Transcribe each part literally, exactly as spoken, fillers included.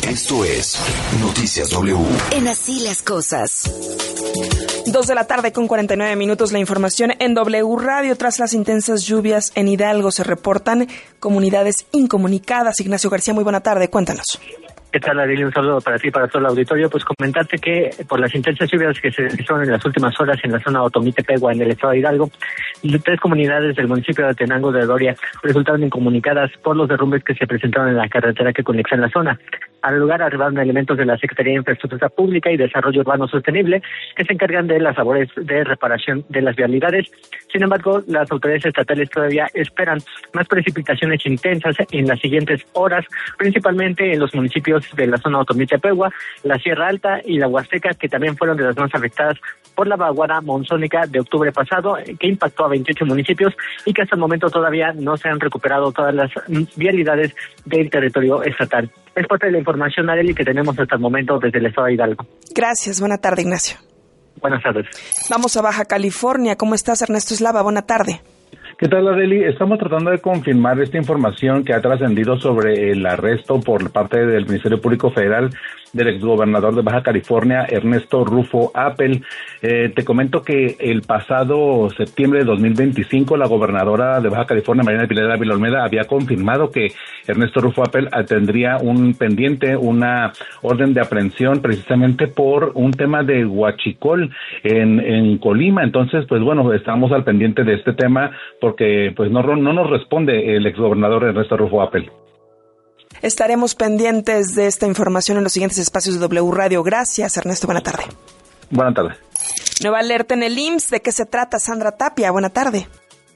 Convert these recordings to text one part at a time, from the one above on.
Esto es Noticias W. En Así las Cosas. Dos de la tarde con cuarenta y nueve minutos, la información en W Radio. Tras las intensas lluvias en Hidalgo se reportan comunidades incomunicadas. Ignacio García, muy buena tarde, cuéntanos. ¿Qué tal, Adeli? Un saludo para ti y para todo el auditorio. Pues comentarte que por las intensas lluvias que se registraron en las últimas horas en la zona de Otomí-Tepehua, en el estado de Hidalgo, tres comunidades del municipio de Tenango de Doria resultaron incomunicadas por los derrumbes que se presentaron en la carretera que conecta en la zona. Al lugar arribaron elementos de la Secretaría de Infraestructura Pública y Desarrollo Urbano Sostenible que se encargan de las labores de reparación de las vialidades. Sin embargo, las autoridades estatales todavía esperan más precipitaciones intensas en las siguientes horas, principalmente en los municipios de la zona de Otomí-Tepehua, la Sierra Alta y la Huasteca, que también fueron de las más afectadas por la vaguada monzónica de octubre pasado, que impactó a veintiocho municipios y que hasta el momento todavía no se han recuperado todas las vialidades del territorio estatal. Es parte de la información, Arely, que tenemos hasta el momento desde el estado de Hidalgo. Gracias, buena tarde, Ignacio. Buenas tardes. Vamos a Baja California. ¿Cómo estás, Ernesto Eslava? Buena tarde. ¿Qué tal, Adeli? Estamos tratando de confirmar esta información que ha trascendido sobre el arresto por parte del Ministerio Público Federal del exgobernador de Baja California, Ernesto Rufo Appel. Eh, te comento que el pasado septiembre de dos mil veinticinco, la gobernadora de Baja California, Mariana Pilar Ávila Olmeda, había confirmado que Ernesto Rufo Appel tendría un pendiente, una orden de aprehensión precisamente por un tema de huachicol en, en Colima. Entonces, pues bueno, estamos al pendiente de este tema porque pues no, no nos responde el exgobernador Ernesto Rufo Appel. Estaremos pendientes de esta información en los siguientes espacios de W Radio. Gracias, Ernesto. Buena tarde. Buena tarde. Nueva alerta en el I M S S. ¿De qué se trata, Sandra Tapia? Buena tarde.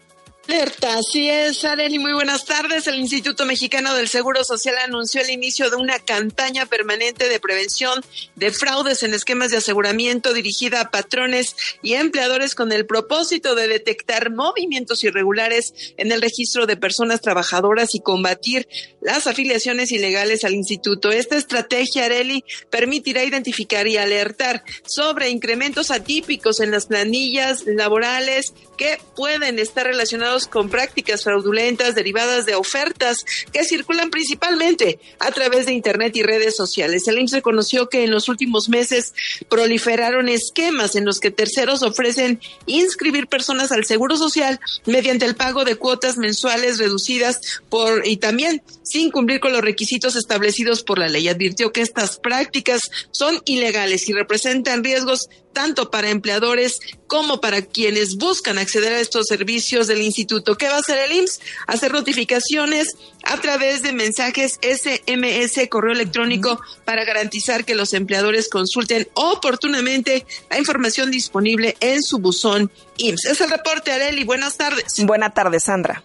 Alerta, así es, Arely, muy buenas tardes. El Instituto Mexicano del Seguro Social anunció el inicio de una campaña permanente de prevención de fraudes en esquemas de aseguramiento dirigida a patrones y empleadores con el propósito de detectar movimientos irregulares en el registro de personas trabajadoras y combatir las afiliaciones ilegales al instituto. Esta estrategia, Arely, permitirá identificar y alertar sobre incrementos atípicos en las planillas laborales que pueden estar relacionados con prácticas fraudulentas derivadas de ofertas que circulan principalmente a través de Internet y redes sociales. El I M S S reconoció que en los últimos meses proliferaron esquemas en los que terceros ofrecen inscribir personas al Seguro Social mediante el pago de cuotas mensuales reducidas por y también sin cumplir con los requisitos establecidos por la ley. Advirtió que estas prácticas son ilegales y representan riesgos tanto para empleadores como para quienes buscan acceder a estos servicios del instituto. ¿Qué va a hacer el I M S S? Hacer notificaciones a través de mensajes S M S, correo electrónico, para garantizar que los empleadores consulten oportunamente la información disponible en su buzón I M S S. Es el reporte, Arely. Buenas tardes. Buena tarde, Sandra.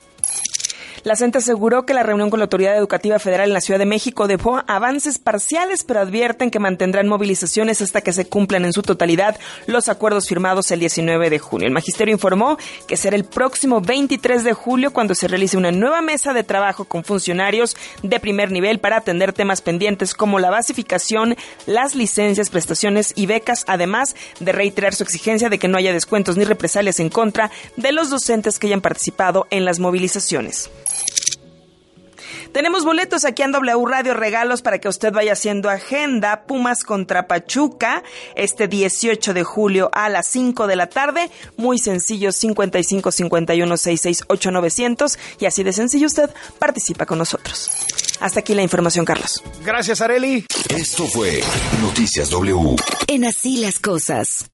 La CENTE aseguró que la reunión con la Autoridad Educativa Federal en la Ciudad de México dejó avances parciales, pero advierten que mantendrán movilizaciones hasta que se cumplan en su totalidad los acuerdos firmados el diecinueve de junio. El magisterio informó que será el próximo veintitrés de julio cuando se realice una nueva mesa de trabajo con funcionarios de primer nivel para atender temas pendientes como la basificación, las licencias, prestaciones y becas, además de reiterar su exigencia de que no haya descuentos ni represalias en contra de los docentes que hayan participado en las movilizaciones. Tenemos boletos aquí en W Radio, regalos para que usted vaya haciendo agenda. Pumas contra Pachuca, este dieciocho de julio a las cinco de la tarde. Muy sencillo, cincuenta y cinco, cincuenta y uno, sesenta y seis, ocho, novecientos. Y así de sencillo usted participa con nosotros. Hasta aquí la información, Carlos. Gracias, Arely. Esto fue Noticias W. En Así las Cosas.